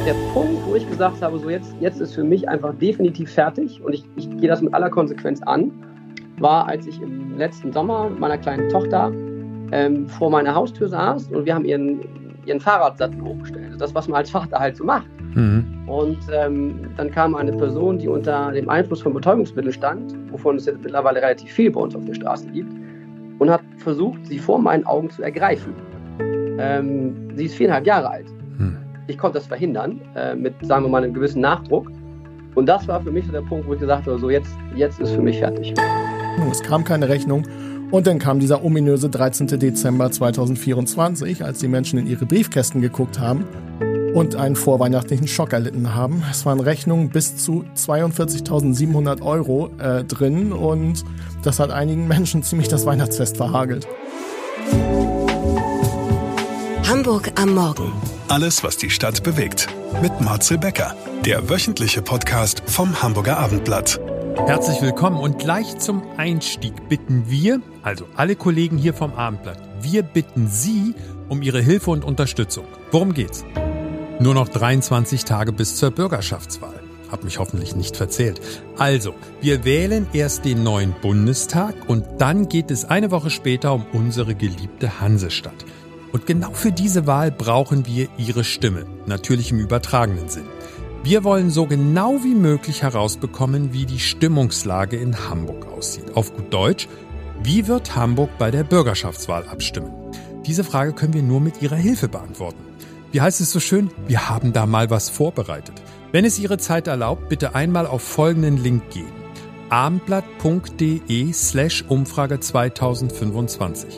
Der Punkt, wo ich gesagt habe, so jetzt ist für mich einfach definitiv fertig und ich gehe das mit aller Konsequenz an, war, als ich im letzten Sommer mit meiner kleinen Tochter vor meiner Haustür saß und wir haben ihren Fahrradsattel hochgestellt. Das, was man als Vater halt so macht. Mhm. Und dann kam eine Person, die unter dem Einfluss von Betäubungsmitteln stand, wovon es jetzt mittlerweile relativ viel bei uns auf der Straße gibt, und hat versucht, sie vor meinen Augen zu ergreifen. Sie ist 4,5 Jahre alt. Ich konnte das verhindern, mit, sagen wir mal, einem gewissen Nachdruck. Und das war für mich so der Punkt, wo ich gesagt habe, so jetzt ist für mich fertig. Es kam keine Rechnung. Und dann kam dieser ominöse 13. Dezember 2024, als die Menschen in ihre Briefkästen geguckt haben und einen vorweihnachtlichen Schock erlitten haben. Es waren Rechnungen bis zu 42.700 € drin und das hat einigen Menschen ziemlich das Weihnachtsfest verhagelt. Hamburg am Morgen. Alles, was die Stadt bewegt. Mit Marcel Becker, der wöchentliche Podcast vom Hamburger Abendblatt. Herzlich willkommen und gleich zum Einstieg bitten wir, also alle Kollegen hier vom Abendblatt, wir bitten Sie um Ihre Hilfe und Unterstützung. Worum geht's? Nur noch 23 Tage bis zur Bürgerschaftswahl. Hab mich hoffentlich nicht verzählt. Also, wir wählen erst den neuen Bundestag und dann geht es eine Woche später um unsere geliebte Hansestadt. Und genau für diese Wahl brauchen wir Ihre Stimme, natürlich im übertragenen Sinn. Wir wollen so genau wie möglich herausbekommen, wie die Stimmungslage in Hamburg aussieht. Auf gut Deutsch, wie wird Hamburg bei der Bürgerschaftswahl abstimmen? Diese Frage können wir nur mit Ihrer Hilfe beantworten. Wie heißt es so schön? Wir haben da mal was vorbereitet. Wenn es Ihre Zeit erlaubt, bitte einmal auf folgenden Link gehen. abendblatt.de/Umfrage 2025.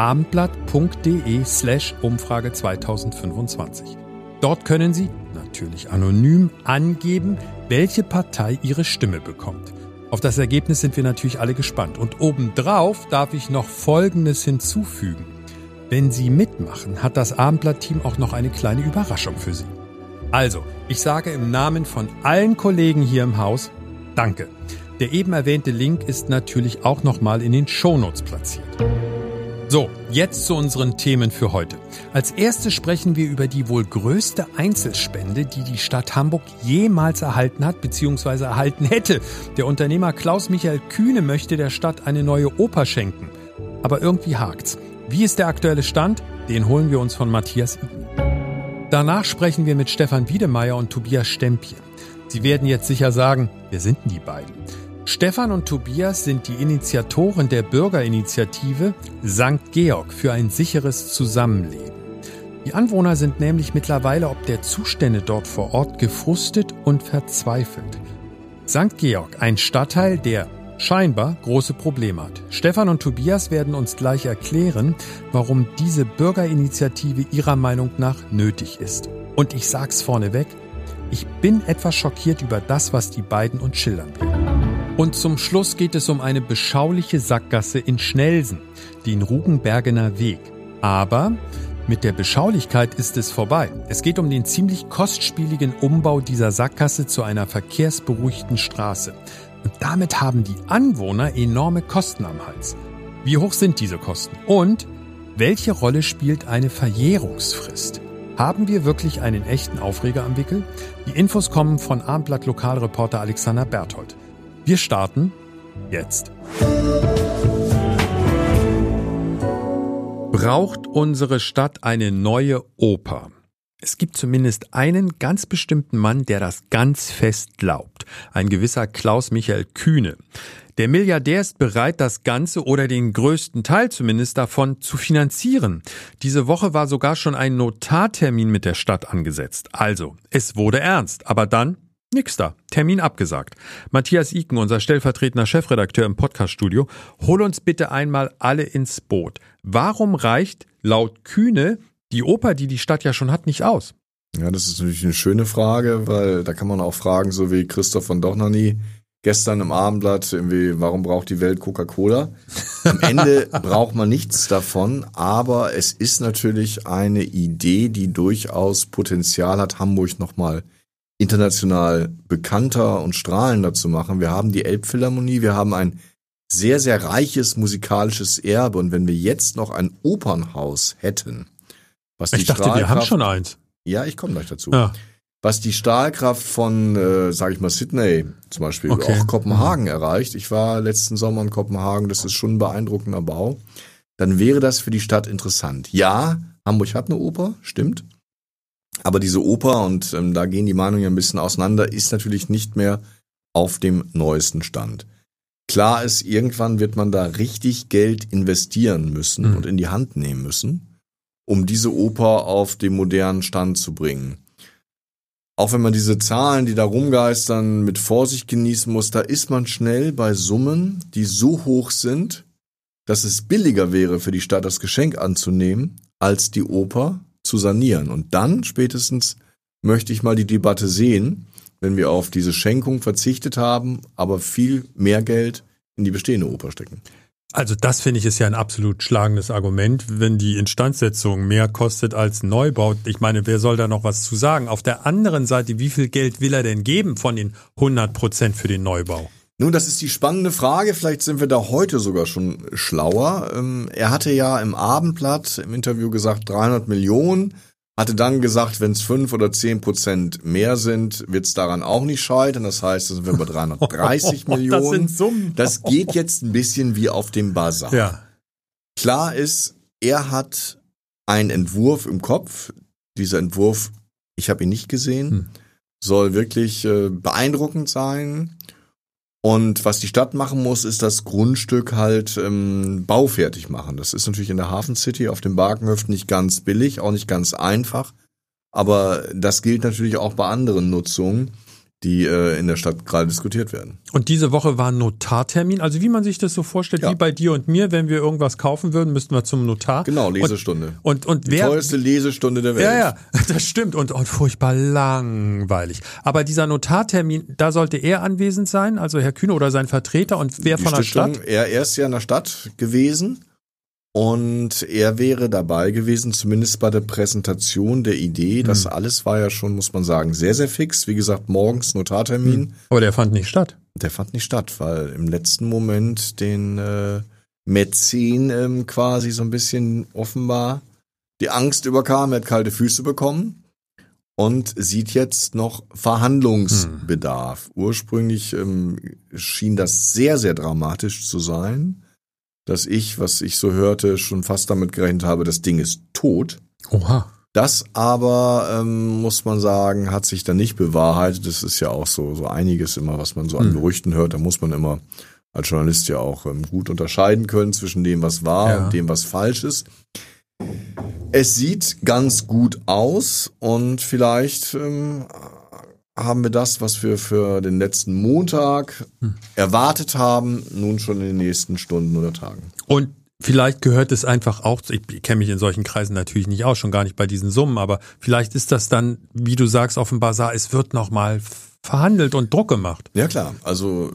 abendblatt.de/Umfrage 2025. Dort können Sie, natürlich anonym, angeben, welche Partei Ihre Stimme bekommt. Auf das Ergebnis sind wir natürlich alle gespannt. Und obendrauf darf ich noch Folgendes hinzufügen. Wenn Sie mitmachen, hat das Abendblatt-Team auch noch eine kleine Überraschung für Sie. Also, ich sage im Namen von allen Kollegen hier im Haus, danke. Der eben erwähnte Link ist natürlich auch nochmal in den Shownotes platziert. So, jetzt zu unseren Themen für heute. Als erstes sprechen wir über die wohl größte Einzelspende, die die Stadt Hamburg jemals erhalten hat bzw. erhalten hätte. Der Unternehmer Klaus-Michael Kühne möchte der Stadt eine neue Oper schenken. Aber irgendwie hakt's. Wie ist der aktuelle Stand? Den holen wir uns von Matthias Iken. Danach sprechen wir mit Stefan Wiedemeyer und Tobias Stempje. Sie werden jetzt sicher sagen, wer sind denn die beiden? Stefan und Tobias sind die Initiatoren der Bürgerinitiative St. Georg für ein sicheres Zusammenleben. Die Anwohner sind nämlich mittlerweile ob der Zustände dort vor Ort gefrustet und verzweifelt. St. Georg, ein Stadtteil, der scheinbar große Probleme hat. Stefan und Tobias werden uns gleich erklären, warum diese Bürgerinitiative ihrer Meinung nach nötig ist. Und ich sag's vorneweg, ich bin etwas schockiert über das, was die beiden uns schildern werden. Und zum Schluss geht es um eine beschauliche Sackgasse in Schnelsen, den Rugenbergener Weg. Aber mit der Beschaulichkeit ist es vorbei. Es geht um den ziemlich kostspieligen Umbau dieser Sackgasse zu einer verkehrsberuhigten Straße. Und damit haben die Anwohner enorme Kosten am Hals. Wie hoch sind diese Kosten? Und welche Rolle spielt eine Verjährungsfrist? Haben wir wirklich einen echten Aufreger am Wickel? Die Infos kommen von Abendblatt-Lokalreporter Alexander Berthold. Wir starten jetzt. Braucht unsere Stadt eine neue Oper? Es gibt zumindest einen ganz bestimmten Mann, der das ganz fest glaubt. Ein gewisser Klaus-Michael Kühne. Der Milliardär ist bereit, das Ganze oder den größten Teil zumindest davon zu finanzieren. Diese Woche war sogar schon ein Notartermin mit der Stadt angesetzt. Also, es wurde ernst. Aber dann nix da. Termin abgesagt. Matthias Iken, unser stellvertretender Chefredakteur im Podcaststudio, hol uns bitte einmal alle ins Boot. Warum reicht laut Kühne die Oper, die die Stadt ja schon hat, nicht aus? Ja, das ist natürlich eine schöne Frage, weil da kann man auch fragen, so wie Christoph von Dohnanyi gestern im Abendblatt, irgendwie, warum braucht die Welt Coca-Cola? Am Ende braucht man nichts davon, aber es ist natürlich eine Idee, die durchaus Potenzial hat, Hamburg nochmal international bekannter und strahlender zu machen. Wir haben die Elbphilharmonie, wir haben ein sehr, sehr reiches musikalisches Erbe und wenn wir jetzt noch ein Opernhaus hätten, was die Ich dachte, wir haben schon eins. Ja, ich komme gleich dazu. Ja. was die Stahlkraft von, sage ich mal, Sydney zum Beispiel, auch Kopenhagen erreicht. Ich war letzten Sommer in Kopenhagen, das ist schon ein beeindruckender Bau. Dann wäre das für die Stadt interessant. Ja, Hamburg hat eine Oper, stimmt. Aber diese Oper, und da gehen die Meinungen ein bisschen auseinander, ist natürlich nicht mehr auf dem neuesten Stand. Klar ist, irgendwann wird man da richtig Geld investieren müssen und in die Hand nehmen müssen, um diese Oper auf den modernen Stand zu bringen. Auch wenn man diese Zahlen, die da rumgeistern, mit Vorsicht genießen muss, da ist man schnell bei Summen, die so hoch sind, dass es billiger wäre für die Stadt, das Geschenk anzunehmen, als die Oper zu sanieren. Und dann spätestens möchte ich mal die Debatte sehen, wenn wir auf diese Schenkung verzichtet haben, aber viel mehr Geld in die bestehende Oper stecken. Also das finde ich ist ja ein absolut schlagendes Argument, wenn die Instandsetzung mehr kostet als Neubau. Ich meine, wer soll da noch was zu sagen? Auf der anderen Seite, wie viel Geld will er denn geben von den 100% für den Neubau? Nun, das ist die spannende Frage. Vielleicht sind wir da heute sogar schon schlauer. Er hatte ja im Abendblatt im Interview gesagt 300 Millionen. Hatte dann gesagt, wenn es 5 oder 10% mehr sind, wird es daran auch nicht scheitern. Das heißt, da sind wir bei 330 Millionen. Das sind Summen. Das geht jetzt ein bisschen wie auf dem Basar. Ja. Klar ist, er hat einen Entwurf im Kopf. Dieser Entwurf, ich habe ihn nicht gesehen, soll wirklich beeindruckend sein. Und was die Stadt machen muss, ist das Grundstück halt baufertig machen. Das ist natürlich in der Hafen City auf dem Barkenhöft nicht ganz billig, auch nicht ganz einfach. Aber das gilt natürlich auch bei anderen Nutzungen, die in der Stadt gerade diskutiert werden. Und diese Woche war ein Notartermin, also wie man sich das so vorstellt, wie bei dir und mir, wenn wir irgendwas kaufen würden, müssten wir zum Notar. Genau, Lesestunde. Und die teuerste Lesestunde der Welt. Ja, das stimmt und furchtbar langweilig. Aber dieser Notartermin, da sollte er anwesend sein, also Herr Kühne oder sein Vertreter und wer von der Stadt? Er ist ja in der Stadt gewesen. Und er wäre dabei gewesen, zumindest bei der Präsentation der Idee. Das alles war ja schon, muss man sagen, sehr, sehr fix. Wie gesagt, morgens Notartermin. Aber der fand nicht statt. Der fand nicht statt, weil im letzten Moment den Mäzen quasi so ein bisschen offenbar die Angst überkam. Er hat kalte Füße bekommen und sieht jetzt noch Verhandlungsbedarf. Ursprünglich schien das sehr, sehr dramatisch zu sein. Dass was ich so hörte, schon fast damit gerechnet habe, das Ding ist tot. Oha. Das aber, muss man sagen, hat sich dann nicht bewahrheitet. Das ist ja auch so einiges immer, was man so an Gerüchten hört. Da muss man immer als Journalist ja auch gut unterscheiden können zwischen dem, was wahr und dem, was falsch ist. Es sieht ganz gut aus und vielleicht haben wir das, was wir für den letzten Montag erwartet haben, nun schon in den nächsten Stunden oder Tagen. Und vielleicht gehört es einfach auch, ich kenne mich in solchen Kreisen natürlich nicht aus, schon gar nicht bei diesen Summen, aber vielleicht ist das dann, wie du sagst, auf dem Basar, es wird nochmal verhandelt und Druck gemacht. Ja klar, also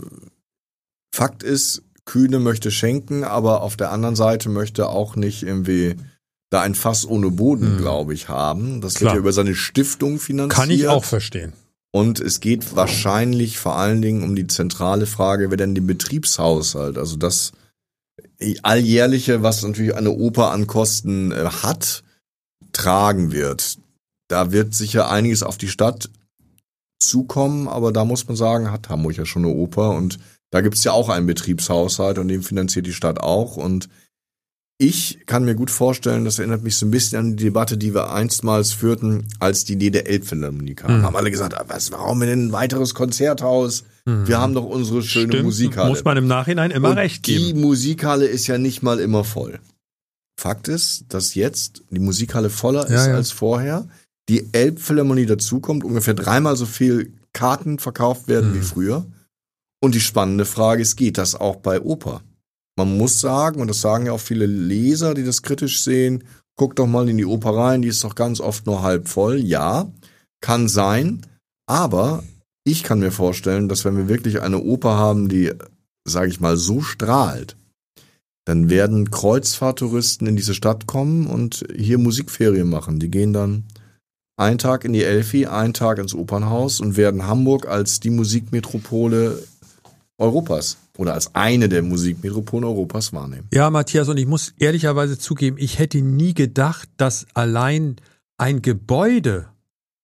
Fakt ist, Kühne möchte schenken, aber auf der anderen Seite möchte auch nicht irgendwie da ein Fass ohne Boden, glaube ich, haben. Das wird ja über seine Stiftung finanziert. Kann ich auch verstehen. Und es geht wahrscheinlich vor allen Dingen um die zentrale Frage, wer denn den Betriebshaushalt, also das alljährliche, was natürlich eine Oper an Kosten hat, tragen wird. Da wird sicher einiges auf die Stadt zukommen, aber da muss man sagen, hat Hamburg ja schon eine Oper und da gibt es ja auch einen Betriebshaushalt und den finanziert die Stadt auch und ich kann mir gut vorstellen, das erinnert mich so ein bisschen an die Debatte, die wir einstmals führten, als die Idee der Elbphilharmonie kam. Haben alle gesagt, warum denn ein weiteres Konzerthaus? Wir haben doch unsere schöne Musikhalle. Muss man im Nachhinein immer recht geben. Die Musikhalle ist ja nicht mal immer voll. Fakt ist, dass jetzt die Musikhalle voller ist als vorher. Die Elbphilharmonie dazukommt, ungefähr 3-mal so viel Karten verkauft werden wie früher. Und die spannende Frage ist, geht das auch bei Oper? Man muss sagen, und das sagen ja auch viele Leser, die das kritisch sehen, guck doch mal in die Oper rein, die ist doch ganz oft nur halb voll. Ja, kann sein, aber ich kann mir vorstellen, dass wenn wir wirklich eine Oper haben, die, sage ich mal, so strahlt, dann werden Kreuzfahrttouristen in diese Stadt kommen und hier Musikferien machen. Die gehen dann einen Tag in die Elfi, einen Tag ins Opernhaus und werden Hamburg als die Musikmetropole Europas oder als eine der Musikmetropolen Europas wahrnehmen. Ja, Matthias, und ich muss ehrlicherweise zugeben, ich hätte nie gedacht, dass allein ein Gebäude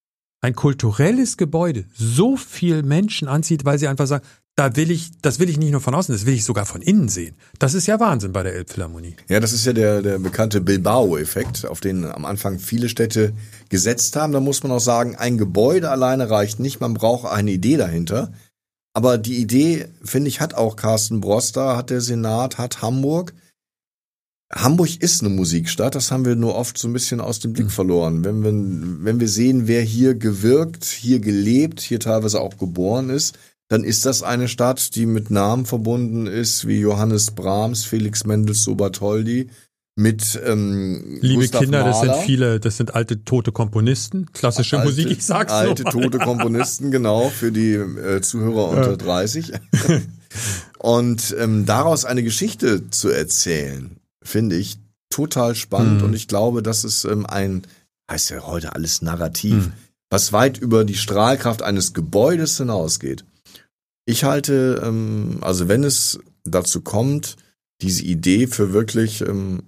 ein kulturelles Gebäude so viel Menschen anzieht, weil sie einfach sagen, das will ich nicht nur von außen, das will ich sogar von innen sehen. Das ist ja Wahnsinn bei der Elbphilharmonie. Ja, das ist ja der bekannte Bilbao-Effekt, auf den am Anfang viele Städte gesetzt haben. Da muss man auch sagen, ein Gebäude alleine reicht nicht, man braucht eine Idee dahinter. Aber die Idee, finde ich, hat auch Carsten Broster, hat der Senat, hat Hamburg. Hamburg ist eine Musikstadt, das haben wir nur oft so ein bisschen aus dem Blick verloren. Wenn wir sehen, wer hier gewirkt, hier gelebt, hier teilweise auch geboren ist, dann ist das eine Stadt, die mit Namen verbunden ist, wie Johannes Brahms, Felix Mendelssohn Bartholdy, mit Liebe Gustav Kinder, Mahler. das sind alte, tote Komponisten, klassische Musik, ich sag's so. Alte, tote Komponisten, genau, für die Zuhörer unter 30. Und daraus eine Geschichte zu erzählen, finde ich total spannend. Und ich glaube, das ist heißt ja heute alles Narrativ, was weit über die Strahlkraft eines Gebäudes hinausgeht. Ich halte, also wenn es dazu kommt, diese Idee für wirklich,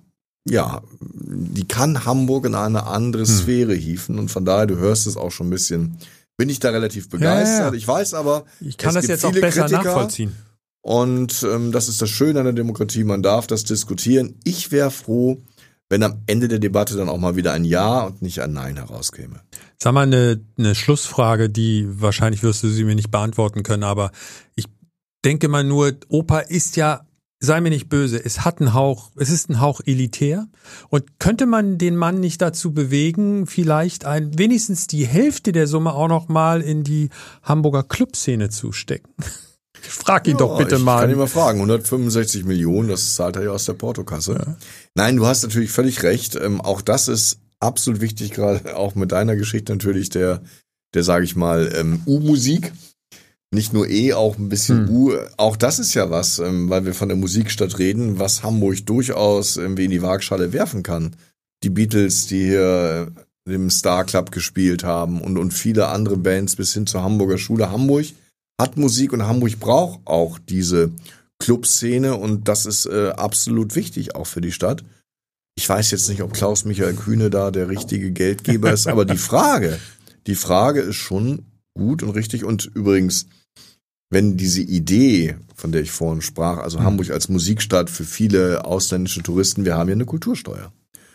die kann Hamburg in eine andere Sphäre hieven. Und von daher, du hörst es auch schon ein bisschen, bin ich da relativ begeistert. Ja. Ich weiß aber, ich kann das jetzt auch besser nachvollziehen. Und das ist das Schöne an der Demokratie, man darf das diskutieren. Ich wäre froh, wenn am Ende der Debatte dann auch mal wieder ein Ja und nicht ein Nein herauskäme. Sag mal eine Schlussfrage, die wahrscheinlich wirst du sie mir nicht beantworten können, aber ich denke mal nur, Oper ist ja, sei mir nicht böse, es ist ein Hauch elitär und könnte man den Mann nicht dazu bewegen, vielleicht wenigstens die Hälfte der Summe auch noch mal in die Hamburger Clubszene zu stecken? Frag ihn doch bitte mal. Ich kann ihn mal fragen. 165 Millionen, das zahlt er ja aus der Portokasse. Ja. Nein, du hast natürlich völlig recht. Auch das ist absolut wichtig, gerade auch mit deiner Geschichte natürlich der sage ich mal, U-Musik. Nicht nur auch ein bisschen U. Auch das ist ja was, weil wir von der Musikstadt reden, was Hamburg durchaus irgendwie in die Waagschale werfen kann. Die Beatles, die hier im Star Club gespielt haben und viele andere Bands bis hin zur Hamburger Schule. Hamburg hat Musik und Hamburg braucht auch diese Clubszene und das ist absolut wichtig auch für die Stadt. Ich weiß jetzt nicht, ob Klaus-Michael Kühne da der richtige Geldgeber ist, aber die Frage ist schon gut und richtig. Und übrigens, wenn diese Idee, von der ich vorhin sprach, also Hamburg als Musikstadt für viele ausländische Touristen, wir haben ja eine Kultursteuer.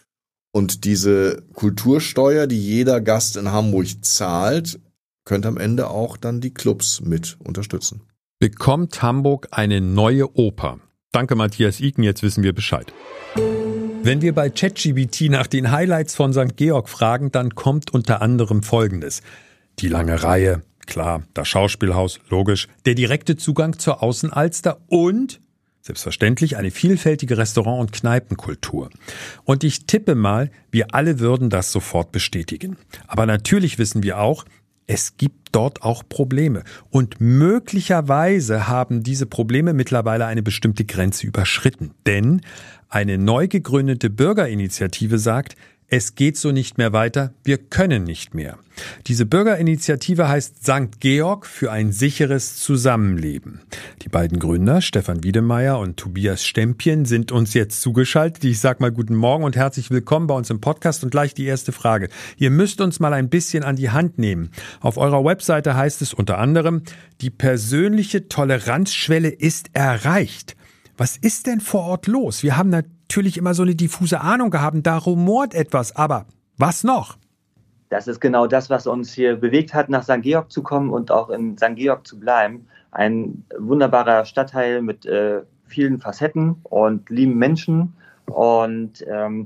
Und diese Kultursteuer, die jeder Gast in Hamburg zahlt, könnte am Ende auch dann die Clubs mit unterstützen. Bekommt Hamburg eine neue Oper? Danke, Matthias Iken, jetzt wissen wir Bescheid. Wenn wir bei ChatGPT nach den Highlights von St. Georg fragen, dann kommt unter anderem Folgendes. Die lange Reihe, klar, das Schauspielhaus, logisch, der direkte Zugang zur Außenalster und selbstverständlich eine vielfältige Restaurant- und Kneipenkultur. Und ich tippe mal, wir alle würden das sofort bestätigen. Aber natürlich wissen wir auch, es gibt dort auch Probleme. Und möglicherweise haben diese Probleme mittlerweile eine bestimmte Grenze überschritten. Denn eine neu gegründete Bürgerinitiative sagt, es geht so nicht mehr weiter, wir können nicht mehr. Diese Bürgerinitiative heißt St. Georg für ein sicheres Zusammenleben. Die beiden Gründer, Stefan Wiedemeyer und Tobias Stempien, sind uns jetzt zugeschaltet. Ich sag mal guten Morgen und herzlich willkommen bei uns im Podcast. Und gleich die erste Frage. Ihr müsst uns mal ein bisschen an die Hand nehmen. Auf eurer Webseite heißt es unter anderem, die persönliche Toleranzschwelle ist erreicht. Was ist denn vor Ort los? Wir haben natürlich immer so eine diffuse Ahnung gehabt, da rumort etwas, aber was noch? Das ist genau das, was uns hier bewegt hat, nach St. Georg zu kommen und auch in St. Georg zu bleiben. Ein wunderbarer Stadtteil mit vielen Facetten und lieben Menschen. Und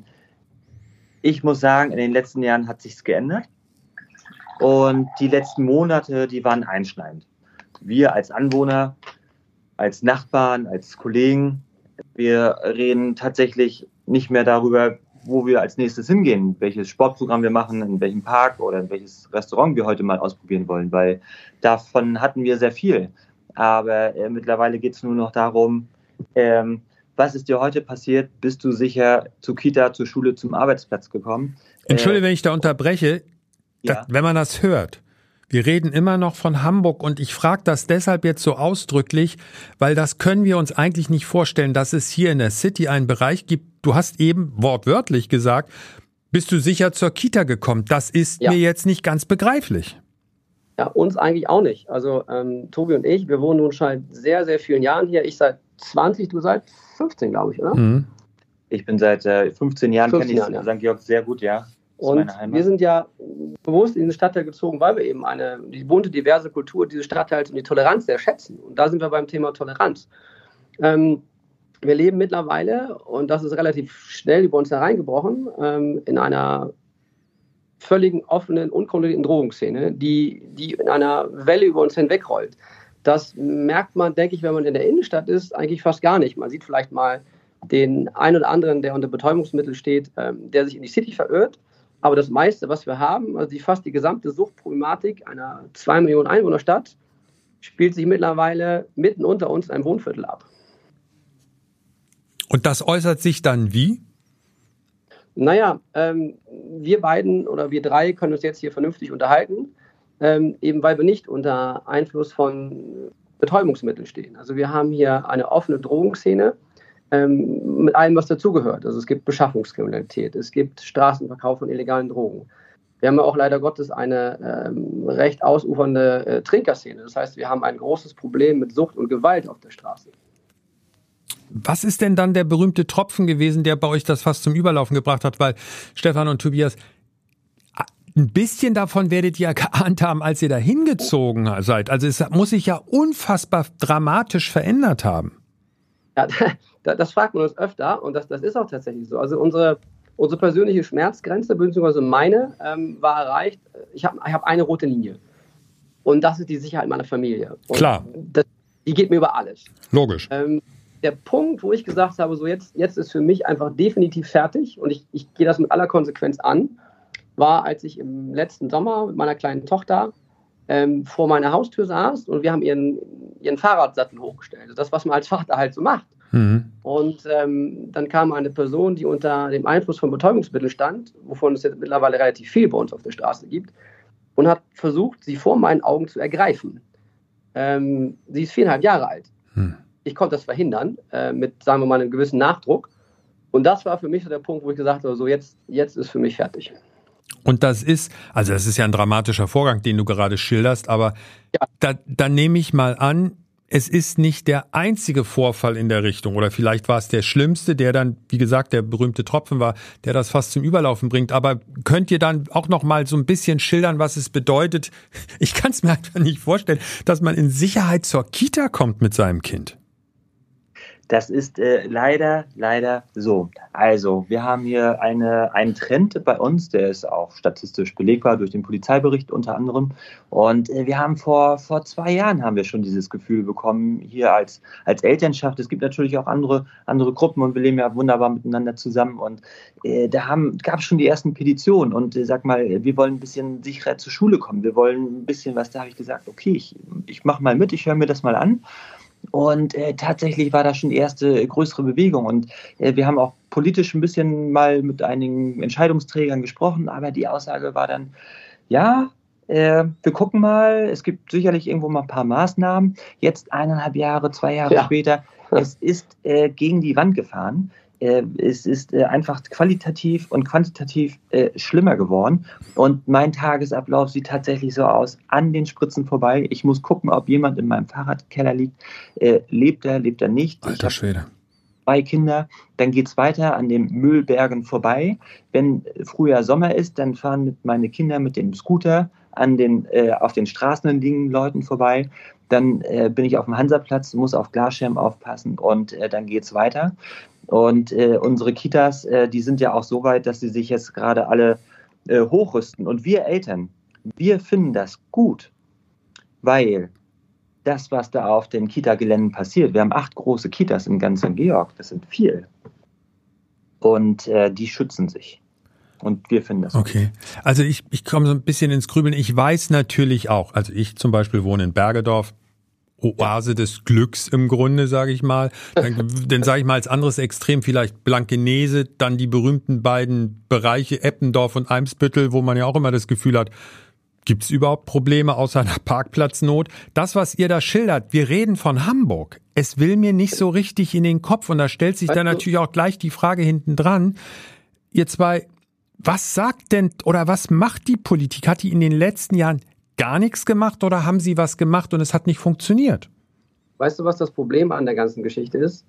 ich muss sagen, in den letzten Jahren hat sich's geändert. Und die letzten Monate, die waren einschneidend. Wir als Anwohner, als Nachbarn, als Kollegen, wir reden tatsächlich nicht mehr darüber, wo wir als nächstes hingehen, welches Sportprogramm wir machen, in welchem Park oder in welches Restaurant wir heute mal ausprobieren wollen, weil davon hatten wir sehr viel. Aber mittlerweile geht es nur noch darum, was ist dir heute passiert? Bist du sicher zur Kita, zur Schule, zum Arbeitsplatz gekommen? Entschuldige, wenn ich da unterbreche, ja. Wenn man das hört. Wir reden immer noch von Hamburg und ich frage das deshalb jetzt so ausdrücklich, weil das können wir uns eigentlich nicht vorstellen, dass es hier in der City einen Bereich gibt. Du hast eben wortwörtlich gesagt, bist du sicher zur Kita gekommen? Das ist mir jetzt nicht ganz begreiflich. Ja, uns eigentlich auch nicht. Also Tobi und ich, wir wohnen nun seit sehr, sehr vielen Jahren hier. Ich seit 20, du seit 15, glaube ich, oder? Mhm. Ich bin seit 15 Jahren, kenne ich St. Georg sehr gut, ja. Und wir sind ja bewusst in den Stadtteil gezogen, weil wir eben die bunte, diverse Kultur dieses Stadtteils und die Toleranz sehr schätzen. Und da sind wir beim Thema Toleranz. Wir leben mittlerweile, und das ist relativ schnell über uns hereingebrochen, in einer völligen offenen, unkontrollierten Drogenszene, die in einer Welle über uns hinwegrollt. Das merkt man, denke ich, wenn man in der Innenstadt ist, eigentlich fast gar nicht. Man sieht vielleicht mal den einen oder anderen, der unter Betäubungsmittel steht, der sich in die City verirrt. Aber das meiste, was wir haben, also fast die gesamte Suchtproblematik einer 2 Millionen Einwohnerstadt, spielt sich mittlerweile mitten unter uns in einem Wohnviertel ab. Und das äußert sich dann wie? Naja, wir beiden oder wir drei können uns jetzt hier vernünftig unterhalten, eben weil wir nicht unter Einfluss von Betäubungsmitteln stehen. Also wir haben hier eine offene Drogenszene mit allem, was dazugehört. Also es gibt Beschaffungskriminalität, es gibt Straßenverkauf von illegalen Drogen. Wir haben ja auch leider Gottes eine recht ausufernde Trinkerszene. Das heißt, wir haben ein großes Problem mit Sucht und Gewalt auf der Straße. Was ist denn dann der berühmte Tropfen gewesen, der bei euch das fast zum Überlaufen gebracht hat? Weil Stefan und Tobias, ein bisschen davon werdet ihr geahnt haben, als ihr da hingezogen seid. Also es muss sich ja unfassbar dramatisch verändert haben. Ja, das fragt man uns öfter und das ist auch tatsächlich so. Also unsere persönliche Schmerzgrenze, beziehungsweise meine, war erreicht. Ich hab eine rote Linie. Und das ist die Sicherheit meiner Familie. Und klar. Die geht mir über alles. Logisch. Der Punkt, wo ich gesagt habe, so jetzt ist für mich einfach definitiv fertig und ich gehe das mit aller Konsequenz an, war, als ich im letzten Sommer mit meiner kleinen Tochter vor meiner Haustür saß und wir haben ihren Fahrradsattel hochgestellt. Also das, was man als Vater halt so macht. Mhm. Und dann kam eine Person, die unter dem Einfluss von Betäubungsmitteln stand, wovon es jetzt mittlerweile relativ viel bei uns auf der Straße gibt, und hat versucht, sie vor meinen Augen zu ergreifen. Sie ist 4,5 Jahre alt. Ich konnte das verhindern, mit, sagen wir mal, einem gewissen Nachdruck. Und das war für mich so der Punkt, wo ich gesagt habe, so jetzt ist für mich fertig. Und das ist ja ein dramatischer Vorgang, den du gerade schilderst, aber ja. Da nehme ich mal an, es ist nicht der einzige Vorfall in der Richtung, oder vielleicht war es der schlimmste, der dann, wie gesagt, der berühmte Tropfen war, der das fast zum Überlaufen bringt. Aber könnt ihr dann auch noch mal so ein bisschen schildern, was es bedeutet? Ich kann es mir einfach nicht vorstellen, dass man in Sicherheit zur Kita kommt mit seinem Kind. Das ist leider so. Also wir haben hier einen Trend bei uns, der ist auch statistisch belegbar durch den Polizeibericht unter anderem. Und wir haben vor 2 Jahren haben wir schon dieses Gefühl bekommen, hier als Elternschaft. Es gibt natürlich auch andere Gruppen und wir leben ja wunderbar miteinander zusammen. Und gab es schon die ersten Petitionen. Und sag mal, wir wollen ein bisschen sicherer zur Schule kommen. Wir wollen ein bisschen was, da habe ich gesagt, okay, ich mache mal mit, ich höre mir das mal an. Und tatsächlich war da schon die erste größere Bewegung und wir haben auch politisch ein bisschen mal mit einigen Entscheidungsträgern gesprochen, aber die Aussage war dann, ja, wir gucken mal, es gibt sicherlich irgendwo mal ein paar Maßnahmen, jetzt 1,5 Jahre, 2 Jahre später, es ist gegen die Wand gefahren. Es ist einfach qualitativ und quantitativ schlimmer geworden. Und mein Tagesablauf sieht tatsächlich so aus, an den Spritzen vorbei. Ich muss gucken, ob jemand in meinem Fahrradkeller liegt. Lebt er nicht? Alter Schwede. 2 Kinder, dann geht's weiter an den Müllbergen vorbei. Wenn Frühjahr Sommer ist, dann fahren meine Kinder mit dem Scooter auf den Straßen liegenden Leuten vorbei. Dann bin ich auf dem Hansaplatz, muss auf Glasscherben aufpassen und dann geht's weiter. Und unsere Kitas, die sind ja auch so weit, dass sie sich jetzt gerade alle hochrüsten. Und wir Eltern, wir finden das gut, weil das, was da auf den Kita-Geländen passiert, wir haben 8 große Kitas in ganz St. Georg, das sind viel. Und die schützen sich. Und wir finden das okay. Gut. Also ich komme so ein bisschen ins Grübeln. Ich weiß natürlich auch, also ich zum Beispiel wohne in Bergedorf, Oase des Glücks im Grunde, sage ich mal. Dann sage ich mal als anderes Extrem vielleicht Blankenese, dann die berühmten beiden Bereiche Eppendorf und Eimsbüttel, wo man ja auch immer das Gefühl hat, gibt es überhaupt Probleme außer einer Parkplatznot? Das, was ihr da schildert, wir reden von Hamburg. Es will mir nicht so richtig in den Kopf und da stellt sich dann natürlich auch gleich die Frage hinten dran, ihr zwei, was sagt denn oder was macht die Politik? Hat die in den letzten Jahren gar nichts gemacht oder haben Sie was gemacht und es hat nicht funktioniert? Weißt du, was das Problem an der ganzen Geschichte ist?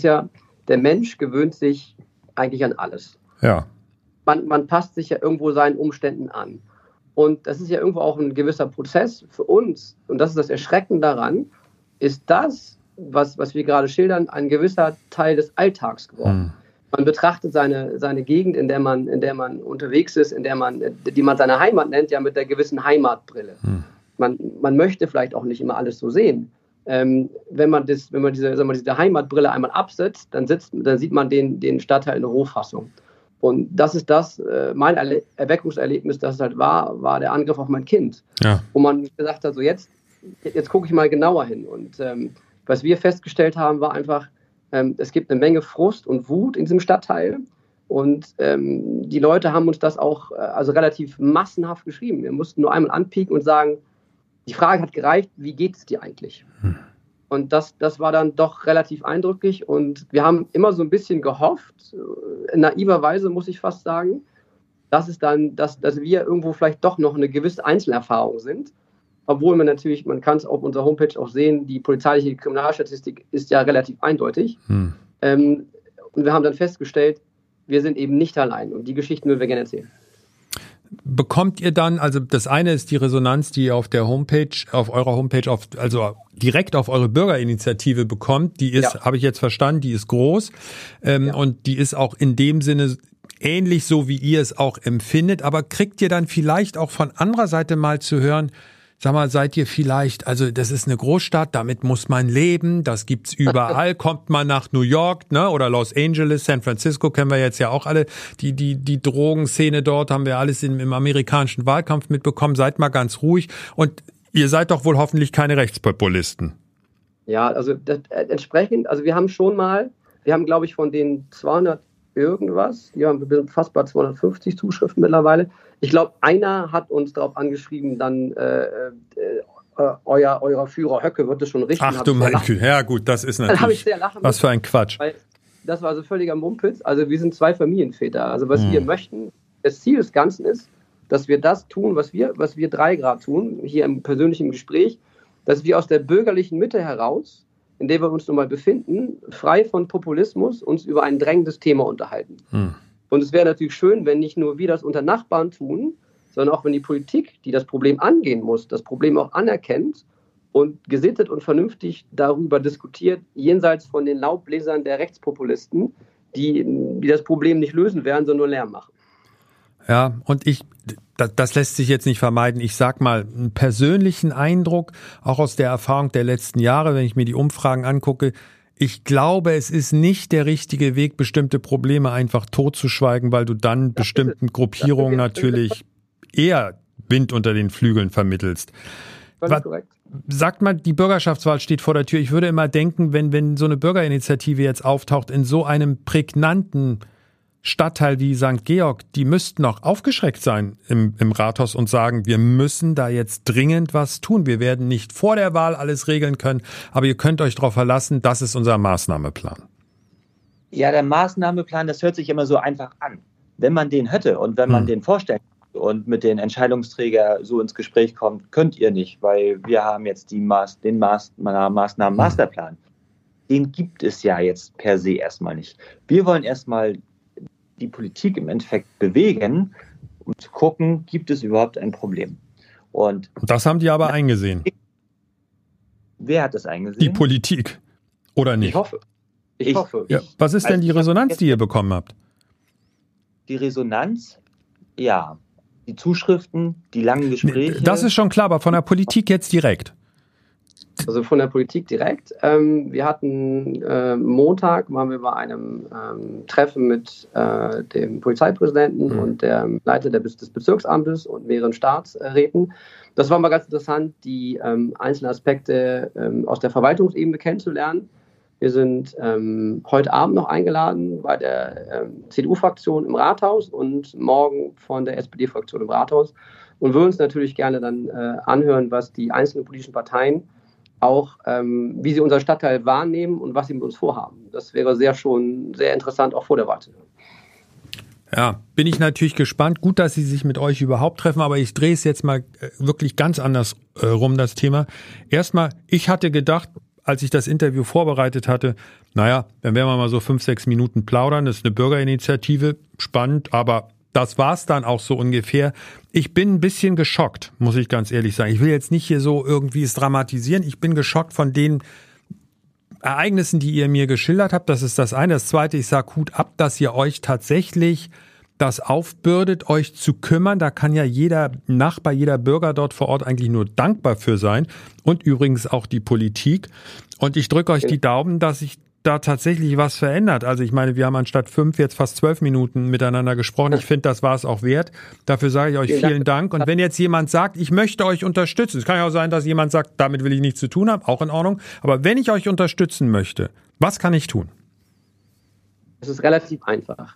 Der Mensch gewöhnt sich eigentlich an alles. Ja. Man passt sich ja irgendwo seinen Umständen an. Und das ist ja irgendwo auch ein gewisser Prozess für uns. Und das ist das Erschreckende daran, ist das, was wir gerade schildern, ein gewisser Teil des Alltags geworden. Man betrachtet seine Gegend, in der man unterwegs ist, die man seine Heimat nennt, ja mit der gewissen Heimatbrille. Man möchte vielleicht auch nicht immer alles so sehen. Wenn man diese Heimatbrille einmal absetzt, dann sieht man den Stadtteil in der Rohfassung. Und das ist mein Erweckungserlebnis, das halt war der Angriff auf mein Kind. Ja. Wo man gesagt hat, so jetzt gucke ich mal genauer hin. Und was wir festgestellt haben, war einfach, es gibt eine Menge Frust und Wut in diesem Stadtteil. Und die Leute haben uns das auch relativ massenhaft geschrieben. Wir mussten nur einmal anpieken und sagen, die Frage hat gereicht, wie geht es dir eigentlich? Und das war dann doch relativ eindrücklich. Und wir haben immer so ein bisschen gehofft, naiverweise muss ich fast sagen, dass wir irgendwo vielleicht doch noch eine gewisse Einzelerfahrung sind. Obwohl man kann es auf unserer Homepage auch sehen, die polizeiliche Kriminalstatistik ist ja relativ eindeutig. Und wir haben dann festgestellt, wir sind eben nicht allein. Und die Geschichten würden wir gerne erzählen. Bekommt ihr dann, also das eine ist die Resonanz, die ihr auf der Homepage, auf eurer Homepage, also direkt auf eure Bürgerinitiative bekommt, die ist, habe ich jetzt verstanden, die ist groß und die ist auch in dem Sinne ähnlich so, wie ihr es auch empfindet, aber kriegt ihr dann vielleicht auch von anderer Seite mal zu hören, sag mal, seid ihr vielleicht, also das ist eine Großstadt, damit muss man leben, das gibt's überall, kommt man nach New York, ne, oder Los Angeles, San Francisco, kennen wir jetzt ja auch alle, die Drogenszene dort, haben wir alles im amerikanischen Wahlkampf mitbekommen, seid mal ganz ruhig und ihr seid doch wohl hoffentlich keine Rechtspopulisten. Ja, also entsprechend, also wir haben glaube ich von den 200 irgendwas, wir sind fast bei 250 Zuschriften mittlerweile. Ich glaube, einer hat uns darauf angeschrieben, dann euer Führer Höcke wird es schon richten. Ach du mein Güte, ja gut, das ist natürlich, was für ein Quatsch. Weil das war also völliger Mumpitz, also wir sind 2 Familienväter, also was wir möchten, das Ziel des Ganzen ist, dass wir das tun, was wir 3 gerade tun, hier im persönlichen Gespräch, dass wir aus der bürgerlichen Mitte heraus, in der wir uns nun mal befinden, frei von Populismus uns über ein drängendes Thema unterhalten. Und es wäre natürlich schön, wenn nicht nur wir das unter Nachbarn tun, sondern auch wenn die Politik, die das Problem angehen muss, das Problem auch anerkennt und gesittet und vernünftig darüber diskutiert, jenseits von den Laubbläsern der Rechtspopulisten, die das Problem nicht lösen werden, sondern nur Lärm machen. Ja, und das lässt sich jetzt nicht vermeiden. Ich sag mal, einen persönlichen Eindruck, auch aus der Erfahrung der letzten Jahre, wenn ich mir die Umfragen angucke, ich glaube, es ist nicht der richtige Weg, bestimmte Probleme einfach totzuschweigen, weil du dann bestimmten Gruppierungen natürlich eher Wind unter den Flügeln vermittelst. Korrekt. Sagt mal, die Bürgerschaftswahl steht vor der Tür. Ich würde immer denken, wenn so eine Bürgerinitiative jetzt auftaucht in so einem prägnanten Stadtteil wie St. Georg, die müssten auch aufgeschreckt sein im Rathaus und sagen, wir müssen da jetzt dringend was tun. Wir werden nicht vor der Wahl alles regeln können, aber ihr könnt euch darauf verlassen, das ist unser Maßnahmeplan. Ja, der Maßnahmeplan, das hört sich immer so einfach an. Wenn man den hätte und wenn man den vorstellt und mit den Entscheidungsträgern so ins Gespräch kommt, könnt ihr nicht, weil wir haben jetzt den Maßnahmen-Masterplan. Den gibt es ja jetzt per se erstmal nicht. Wir wollen erstmal die Politik im Endeffekt bewegen, um zu gucken, gibt es überhaupt ein Problem. Und das haben die aber eingesehen. Wer hat das eingesehen? Die Politik. Oder nicht? Ich hoffe. Ja. Was ist denn die Resonanz, die ihr bekommen habt? Die Resonanz? Ja. Die Zuschriften, die langen Gespräche. Das ist schon klar, aber von der Politik jetzt direkt. Also von der Politik direkt. Wir hatten Montag, waren wir bei einem Treffen mit dem Polizeipräsidenten und dem Leiter des Bezirksamtes und mehreren Staatsräten. Das war mal ganz interessant, die einzelnen Aspekte aus der Verwaltungsebene kennenzulernen. Wir sind heute Abend noch eingeladen bei der CDU-Fraktion im Rathaus und morgen von der SPD-Fraktion im Rathaus und würden uns natürlich gerne dann anhören, was die einzelnen politischen Parteien auch, wie sie unseren Stadtteil wahrnehmen und was sie mit uns vorhaben. Das wäre sehr interessant, auch vor der Wahl zu hören. Ja, bin ich natürlich gespannt. Gut, dass sie sich mit euch überhaupt treffen, aber ich drehe es jetzt mal wirklich ganz anders rum, das Thema. Erstmal, ich hatte gedacht, als ich das Interview vorbereitet hatte, naja, dann werden wir mal so 5-6 Minuten plaudern. Das ist eine Bürgerinitiative, spannend, aber das war's dann auch so ungefähr. Ich bin ein bisschen geschockt, muss ich ganz ehrlich sagen. Ich will jetzt nicht hier so irgendwie es dramatisieren. Ich bin geschockt von den Ereignissen, die ihr mir geschildert habt. Das ist das eine. Das zweite, ich sage Hut ab, dass ihr euch tatsächlich das aufbürdet, euch zu kümmern. Da kann ja jeder Nachbar, jeder Bürger dort vor Ort eigentlich nur dankbar für sein. Und übrigens auch die Politik. Und ich drücke euch die Daumen, dass sich da tatsächlich was verändert. Also ich meine, wir haben anstatt 5 jetzt fast 12 Minuten miteinander gesprochen. Ich finde, das war es auch wert. Dafür sage ich euch vielen Dank. Und wenn jetzt jemand sagt, ich möchte euch unterstützen, es kann ja auch sein, dass jemand sagt, damit will ich nichts zu tun haben, auch in Ordnung. Aber wenn ich euch unterstützen möchte, was kann ich tun? Es ist relativ einfach.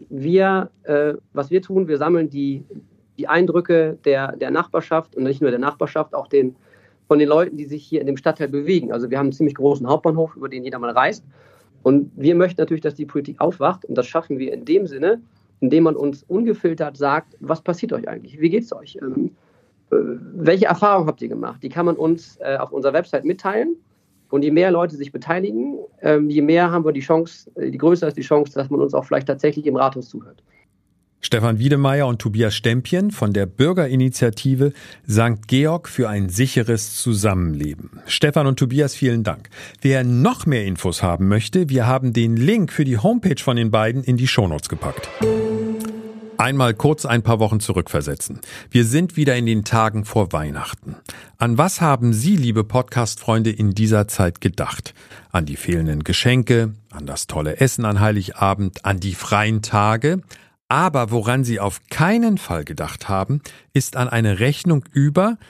Was wir tun, wir sammeln die Eindrücke der Nachbarschaft und nicht nur der Nachbarschaft, auch von den Leuten, die sich hier in dem Stadtteil bewegen. Also wir haben einen ziemlich großen Hauptbahnhof, über den jeder mal reist. Und wir möchten natürlich, dass die Politik aufwacht. Und das schaffen wir in dem Sinne, indem man uns ungefiltert sagt, was passiert euch eigentlich? Wie geht's euch? Welche Erfahrungen habt ihr gemacht? Die kann man uns auf unserer Website mitteilen. Und je mehr Leute sich beteiligen, je mehr haben wir die Chance, je größer ist die Chance, dass man uns auch vielleicht tatsächlich im Rathaus zuhört. Stefan Wiedemeyer und Tobias Stempien von der Bürgerinitiative St. Georg für ein sicheres Zusammenleben. Stefan und Tobias, vielen Dank. Wer noch mehr Infos haben möchte, wir haben den Link für die Homepage von den beiden in die Shownotes gepackt. Einmal kurz ein paar Wochen zurückversetzen. Wir sind wieder in den Tagen vor Weihnachten. An was haben Sie, liebe Podcast-Freunde, in dieser Zeit gedacht? An die fehlenden Geschenke, an das tolle Essen an Heiligabend, an die freien Tage? Aber woran Sie auf keinen Fall gedacht haben, ist an eine Rechnung über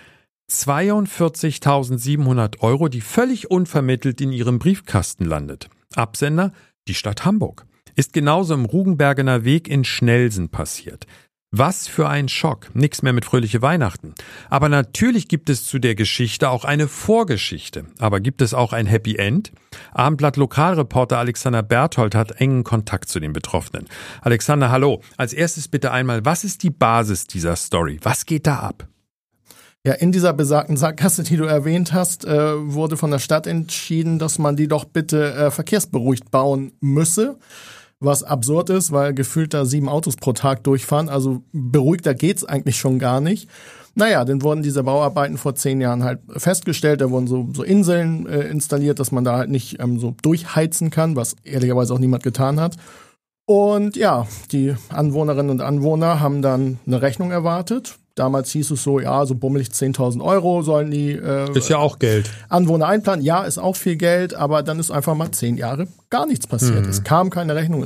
42.700 €, die völlig unvermittelt in Ihrem Briefkasten landet. Absender: die Stadt Hamburg. Ist genauso im Rugenbergener Weg in Schnelsen passiert. Was für ein Schock. Nix mehr mit fröhliche Weihnachten. Aber natürlich gibt es zu der Geschichte auch eine Vorgeschichte. Aber gibt es auch ein Happy End? Abendblatt-Lokalreporter Alexander Berthold hat engen Kontakt zu den Betroffenen. Alexander, hallo. Als erstes bitte einmal, was ist die Basis dieser Story? Was geht da ab? Ja, in dieser besagten Sackgasse, die du erwähnt hast, wurde von der Stadt entschieden, dass man die doch bitte verkehrsberuhigt bauen müsse. Was absurd ist, weil gefühlt da 7 Autos pro Tag durchfahren. Also beruhigter geht's eigentlich schon gar nicht. Naja, dann wurden diese Bauarbeiten vor 10 Jahren halt festgestellt. Da wurden so Inseln installiert, dass man da halt nicht so durchheizen kann, was ehrlicherweise auch niemand getan hat. Und ja, die Anwohnerinnen und Anwohner haben dann eine Rechnung erwartet. Damals hieß es so, ja, so bummelig 10.000 € sollen die ist ja auch Geld. Anwohner einplanen. Ja, ist auch viel Geld, aber dann ist einfach mal 10 Jahre gar nichts passiert. Es kam keine Rechnung.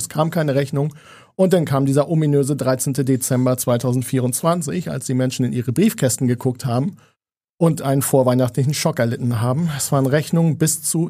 Und dann kam dieser ominöse 13. Dezember 2024, als die Menschen in ihre Briefkästen geguckt haben und einen vorweihnachtlichen Schock erlitten haben. Es waren Rechnungen bis zu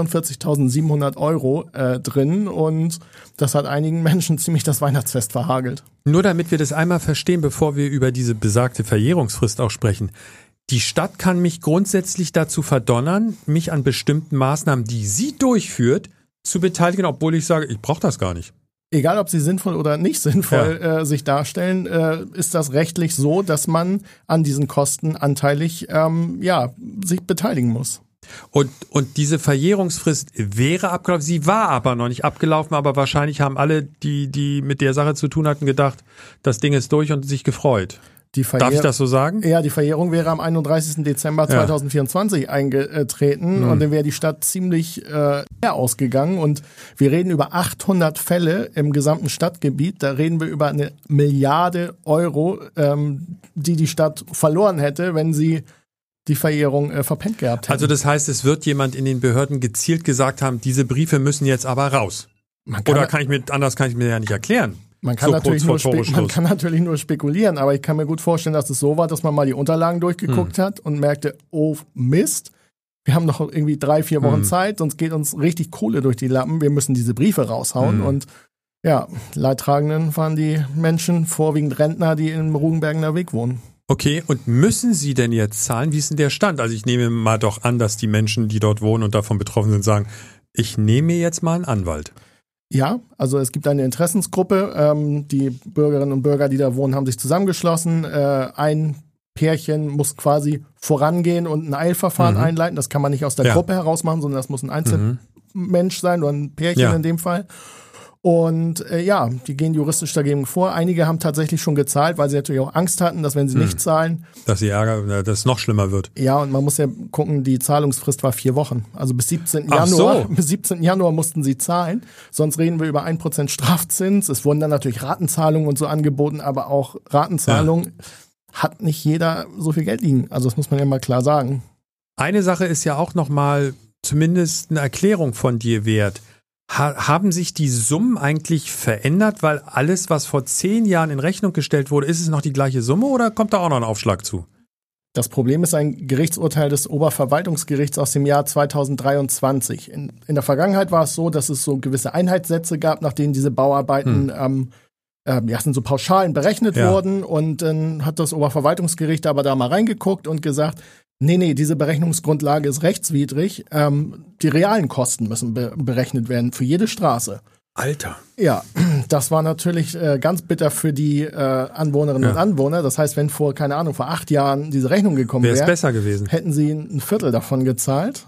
42.700 € drin und das hat einigen Menschen ziemlich das Weihnachtsfest verhagelt. Nur damit wir das einmal verstehen, bevor wir über diese besagte Verjährungsfrist auch sprechen. Die Stadt kann mich grundsätzlich dazu verdonnern, mich an bestimmten Maßnahmen, die sie durchführt, zu beteiligen, obwohl ich sage, ich brauche das gar nicht. Egal, ob sie sinnvoll oder nicht sinnvoll sich darstellen, ist das rechtlich so, dass man an diesen Kosten anteilig sich beteiligen muss. Und diese Verjährungsfrist wäre abgelaufen, sie war aber noch nicht abgelaufen, aber wahrscheinlich haben alle, die mit der Sache zu tun hatten, gedacht, das Ding ist durch und sich gefreut. Darf ich das so sagen? Ja, die Verjährung wäre am 31. Dezember 2024 eingetreten und dann wäre die Stadt ziemlich ausgegangen und wir reden über 800 Fälle im gesamten Stadtgebiet. Da reden wir über 1 Milliarde Euro, die Stadt verloren hätte, wenn sie die Verjährung verpennt gehabt hätte. Also das heißt, es wird jemand in den Behörden gezielt gesagt haben, diese Briefe müssen jetzt aber raus. Anders kann ich mir ja nicht erklären. Man kann natürlich nur spekulieren, aber ich kann mir gut vorstellen, dass es so war, dass man mal die Unterlagen durchgeguckt hat und merkte, oh Mist, wir haben noch irgendwie 3-4 Wochen Zeit, sonst geht uns richtig Kohle durch die Lappen, wir müssen diese Briefe raushauen und ja, Leidtragenden waren die Menschen, vorwiegend Rentner, die im Rugenbergener Weg wohnen. Okay, und müssen Sie denn jetzt zahlen? Wie ist denn der Stand? Also ich nehme mal doch an, dass die Menschen, die dort wohnen und davon betroffen sind, sagen, ich nehme mir jetzt mal einen Anwalt. Ja, also es gibt eine Interessensgruppe. Die Bürgerinnen und Bürger, die da wohnen, haben sich zusammengeschlossen. Ein Pärchen muss quasi vorangehen und ein Eilverfahren einleiten. Das kann man nicht aus der Gruppe heraus machen, sondern das muss ein Einzelmensch sein oder ein Pärchen in dem Fall. Und die gehen juristisch dagegen vor. Einige haben tatsächlich schon gezahlt, weil sie natürlich auch Angst hatten, dass wenn sie nicht zahlen, dass es noch schlimmer wird. Ja, und man muss ja gucken, die Zahlungsfrist war 4 Wochen. Also bis 17. Januar mussten sie zahlen. Sonst reden wir über 1% Strafzins. Es wurden dann natürlich Ratenzahlungen und so angeboten, aber auch Ratenzahlungen hat nicht jeder so viel Geld liegen. Also das muss man ja mal klar sagen. Eine Sache ist ja auch nochmal zumindest eine Erklärung von dir wert. Haben sich die Summen eigentlich verändert, weil alles, was vor 10 Jahren in Rechnung gestellt wurde, ist es noch die gleiche Summe oder kommt da auch noch ein Aufschlag zu? Das Problem ist ein Gerichtsurteil des Oberverwaltungsgerichts aus dem Jahr 2023. In der Vergangenheit war es so, dass es so gewisse Einheitssätze gab, nach denen diese Bauarbeiten sind so Pauschalen berechnet wurden. Und dann hat das Oberverwaltungsgericht aber da mal reingeguckt und gesagt, nee, diese Berechnungsgrundlage ist rechtswidrig. Die realen Kosten müssen berechnet werden für jede Straße. Alter. Ja, das war natürlich ganz bitter für die Anwohnerinnen und Anwohner. Das heißt, wenn vor 8 Jahren diese Rechnung gekommen wäre, besser gewesen. Hätten sie ein Viertel davon gezahlt.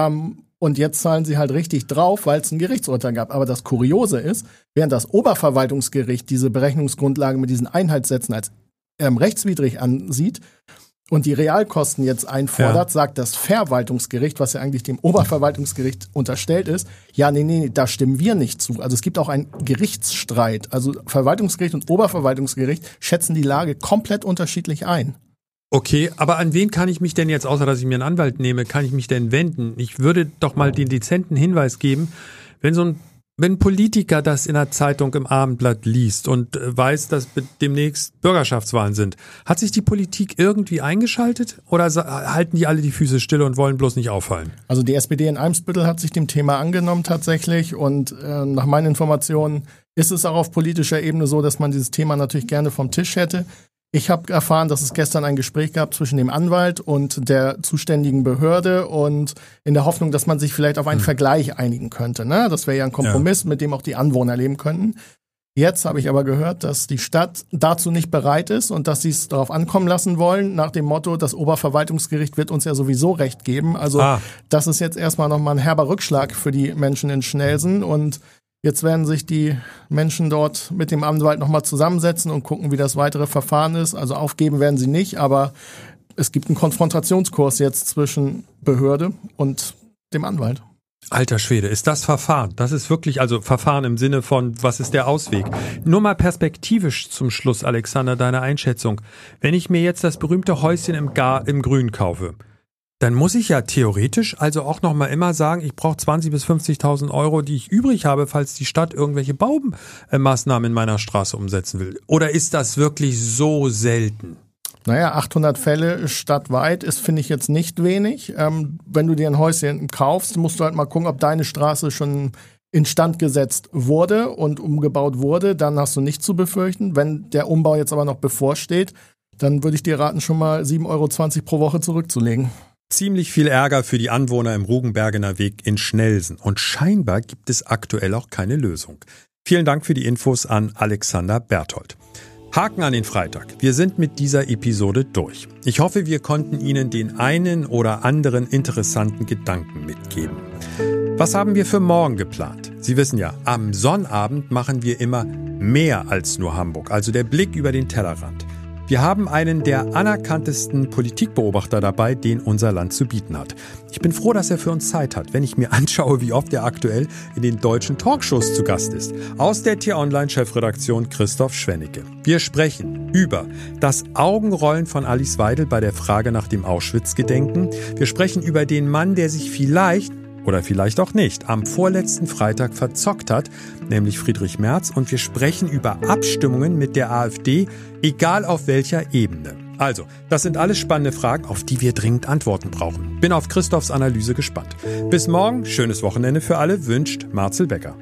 Und jetzt zahlen sie halt richtig drauf, weil es ein Gerichtsurteil gab. Aber das Kuriose ist, während das Oberverwaltungsgericht diese Berechnungsgrundlage mit diesen Einheitssätzen als rechtswidrig ansieht, und die Realkosten jetzt einfordert, sagt das Verwaltungsgericht, was ja eigentlich dem Oberverwaltungsgericht unterstellt ist, nee, da stimmen wir nicht zu. Also es gibt auch einen Gerichtsstreit. Also Verwaltungsgericht und Oberverwaltungsgericht schätzen die Lage komplett unterschiedlich ein. Okay, aber an wen kann ich mich denn jetzt, außer dass ich mir einen Anwalt nehme, kann ich mich denn wenden? Ich würde doch mal den dezenten Hinweis geben, wenn ein Politiker das in der Zeitung im Abendblatt liest und weiß, dass demnächst Bürgerschaftswahlen sind, hat sich die Politik irgendwie eingeschaltet oder halten die alle die Füße still und wollen bloß nicht auffallen? Also die SPD in Eimsbüttel hat sich dem Thema angenommen tatsächlich und nach meinen Informationen ist es auch auf politischer Ebene so, dass man dieses Thema natürlich gerne vom Tisch hätte. Ich habe erfahren, dass es gestern ein Gespräch gab zwischen dem Anwalt und der zuständigen Behörde und in der Hoffnung, dass man sich vielleicht auf einen Vergleich einigen könnte. Ne? Das wäre ja ein Kompromiss, mit dem auch die Anwohner leben könnten. Jetzt habe ich aber gehört, dass die Stadt dazu nicht bereit ist und dass sie es darauf ankommen lassen wollen, nach dem Motto, das Oberverwaltungsgericht wird uns ja sowieso Recht geben. Also das ist jetzt erstmal nochmal ein herber Rückschlag für die Menschen in Schnelsen und jetzt werden sich die Menschen dort mit dem Anwalt nochmal zusammensetzen und gucken, wie das weitere Verfahren ist. Also aufgeben werden sie nicht, aber es gibt einen Konfrontationskurs jetzt zwischen Behörde und dem Anwalt. Alter Schwede, ist das Verfahren? Das ist wirklich, also Verfahren im Sinne von, was ist der Ausweg? Nur mal perspektivisch zum Schluss, Alexander, deine Einschätzung. Wenn ich mir jetzt das berühmte Häuschen im Grün kaufe, dann muss ich ja theoretisch also auch noch mal immer sagen, ich brauche 20.000 bis 50.000 Euro, die ich übrig habe, falls die Stadt irgendwelche Baumaßnahmen in meiner Straße umsetzen will. Oder ist das wirklich so selten? Naja, 800 Fälle stadtweit ist, finde ich, jetzt nicht wenig. Wenn du dir ein Häuschen kaufst, musst du halt mal gucken, ob deine Straße schon instand gesetzt wurde und umgebaut wurde. Dann hast du nichts zu befürchten. Wenn der Umbau jetzt aber noch bevorsteht, dann würde ich dir raten, schon mal 7,20 Euro pro Woche zurückzulegen. Ziemlich viel Ärger für die Anwohner im Rugenbergener Weg in Schnelsen. Und scheinbar gibt es aktuell auch keine Lösung. Vielen Dank für die Infos an Alexander Berthold. Haken an den Freitag. Wir sind mit dieser Episode durch. Ich hoffe, wir konnten Ihnen den einen oder anderen interessanten Gedanken mitgeben. Was haben wir für morgen geplant? Sie wissen ja, am Sonnabend machen wir immer mehr als nur Hamburg, also der Blick über den Tellerrand. Wir haben einen der anerkanntesten Politikbeobachter dabei, den unser Land zu bieten hat. Ich bin froh, dass er für uns Zeit hat, wenn ich mir anschaue, wie oft er aktuell in den deutschen Talkshows zu Gast ist. Aus der T-Online-Chefredaktion Christoph Schwennecke. Wir sprechen über das Augenrollen von Alice Weidel bei der Frage nach dem Auschwitz-Gedenken. Wir sprechen über den Mann, der sich vielleicht oder vielleicht auch nicht, am vorletzten Freitag verzockt hat, nämlich Friedrich Merz. Und wir sprechen über Abstimmungen mit der AfD, egal auf welcher Ebene. Also, das sind alles spannende Fragen, auf die wir dringend Antworten brauchen. Bin auf Christophs Analyse gespannt. Bis morgen, schönes Wochenende für alle, wünscht Marcel Becker.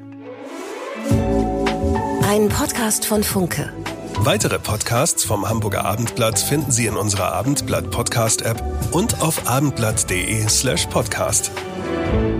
Ein Podcast von Funke. Weitere Podcasts vom Hamburger Abendblatt finden Sie in unserer Abendblatt-Podcast-App und auf abendblatt.de/podcast.